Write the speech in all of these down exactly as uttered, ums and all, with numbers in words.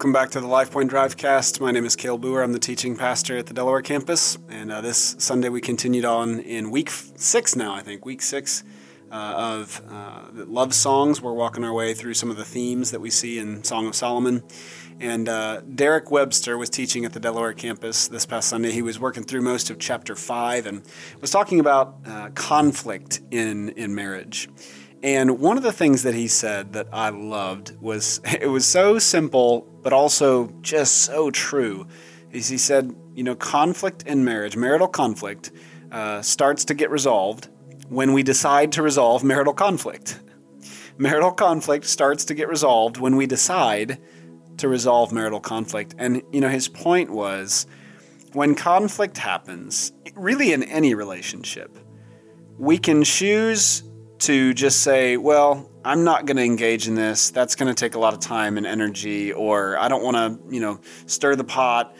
welcome back to the LifePoint Drivecast. My name is Cale Boer. I'm the teaching pastor at the Delaware campus, and uh, this Sunday we continued on in week f- six now, I think, week six uh, of uh, the love songs. We're walking our way through some of the themes that we see in Song of Solomon, and uh, Derek Webster was teaching at the Delaware campus this past Sunday. He was working through most of chapter five and was talking about uh, conflict in, in marriage. And one of the things that he said that I loved was, it was so simple, but also just so true, is he said, you know, conflict in marriage, marital conflict, uh, starts to get resolved when we decide to resolve marital conflict. Marital conflict starts to get resolved when we decide to resolve marital conflict. And, you know, his point was, when conflict happens, really in any relationship, we can choose to just say, well, I'm not going to engage in this. That's going to take a lot of time and energy, or I don't want to, you know, stir the pot.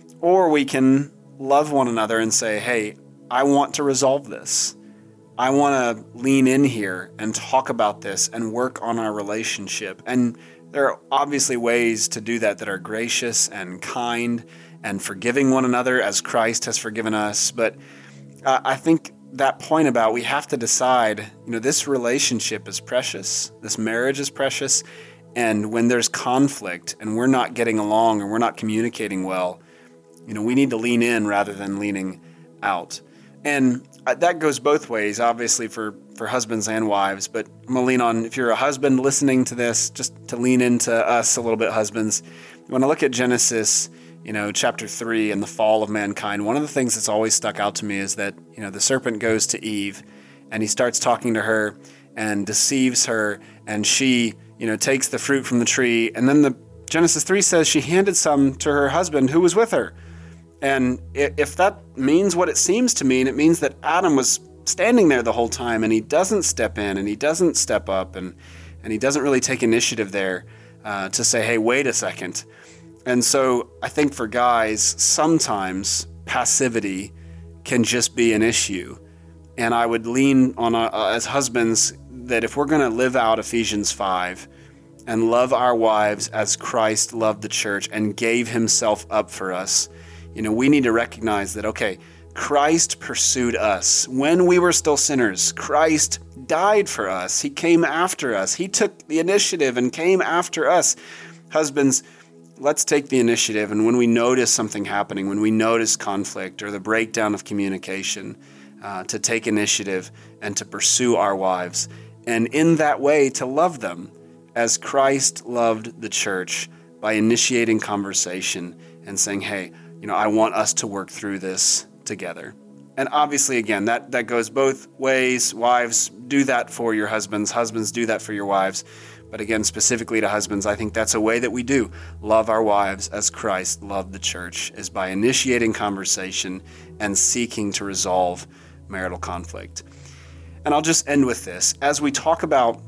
Or we can love one another and say, hey, I want to resolve this. I want to lean in here and talk about this and work on our relationship. And there are obviously ways to do that that are gracious and kind and forgiving one another as Christ has forgiven us. But uh, I think that point about we have to decide, you know, this relationship is precious, this marriage is precious, and when there's conflict and we're not getting along or we're not communicating well, you know, we need to lean in rather than leaning out. And that goes both ways, obviously, for, for husbands and wives, but I'm going to lean on, if you're a husband listening to this, just to lean into us a little bit, husbands. When I look at Genesis, you know, chapter three and the fall of mankind, one of the things that's always stuck out to me is that, you know, the serpent goes to Eve and he starts talking to her and deceives her, and she, you know, takes the fruit from the tree. And then the Genesis three says she handed some to her husband who was with her. And if that means what it seems to mean, it means that Adam was standing there the whole time and he doesn't step in and he doesn't step up and, and he doesn't really take initiative there uh, to say, hey, wait a second. And so I think for guys, sometimes passivity can just be an issue. And I would lean on, uh, as husbands, that if we're going to live out Ephesians five and love our wives as Christ loved the church and gave himself up for us, you know, we need to recognize that, okay, Christ pursued us when we were still sinners. Christ died for us. He came after us. He took the initiative and came after us. Husbands, let's take the initiative, and when we notice something happening, when we notice conflict or the breakdown of communication, uh, to take initiative and to pursue our wives, and in that way to love them as Christ loved the church by initiating conversation and saying, hey, you know, I want us to work through this together. And obviously, again, that, that goes both ways. Wives, do that for your husbands. Husbands, do that for your wives. But again, specifically to husbands, I think that's a way that we do love our wives as Christ loved the church, is by initiating conversation and seeking to resolve marital conflict. And I'll just end with this. As we talk about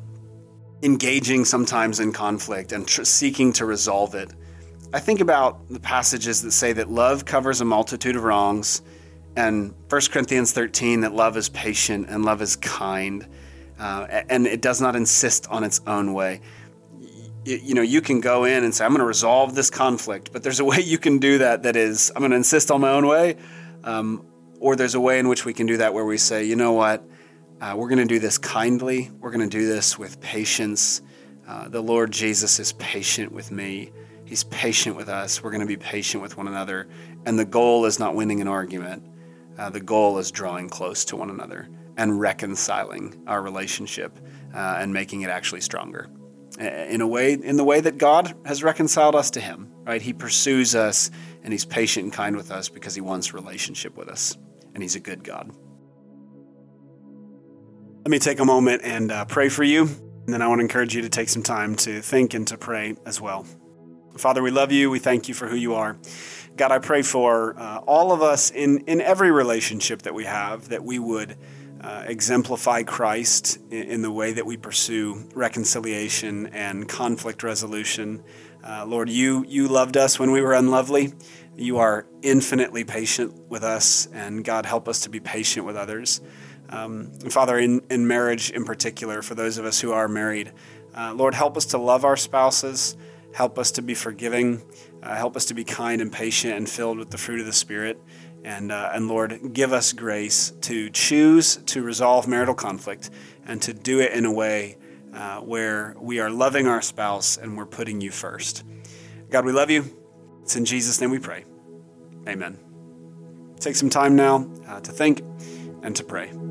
engaging sometimes in conflict and tr- seeking to resolve it, I think about the passages that say that love covers a multitude of wrongs, and First Corinthians thirteen, that love is patient and love is kind. Uh, and it does not insist on its own way. You, you know, you can go in and say, I'm going to resolve this conflict, but there's a way you can do that that is, I'm going to insist on my own way. Um, or there's a way in which we can do that where we say, you know what, uh, we're going to do this kindly. We're going to do this with patience. Uh, the Lord Jesus is patient with me. He's patient with us. We're going to be patient with one another. And the goal is not winning an argument. Uh, the goal is drawing close to one another and reconciling our relationship uh, and making it actually stronger. In a way, in the way that God has reconciled us to him, right? He pursues us and he's patient and kind with us because he wants relationship with us, and he's a good God. Let me take a moment and uh, pray for you, and then I want to encourage you to take some time to think and to pray as well. Father, we love you. We thank you for who you are. God, I pray for uh, all of us in, in every relationship that we have, that we would Uh, exemplify Christ in, in the way that we pursue reconciliation and conflict resolution. Uh, Lord, you you loved us when we were unlovely. You are infinitely patient with us, and God, help us to be patient with others. Um, and Father, in, in marriage in particular, for those of us who are married, uh, Lord, help us to love our spouses. Help us to be forgiving. Uh, help us to be kind and patient and filled with the fruit of the Spirit. And, uh, and Lord, give us grace to choose to resolve marital conflict and to do it in a way uh, where we are loving our spouse and we're putting you first. God, we love you. It's in Jesus' name we pray. Amen. Take some time now uh, to think and to pray.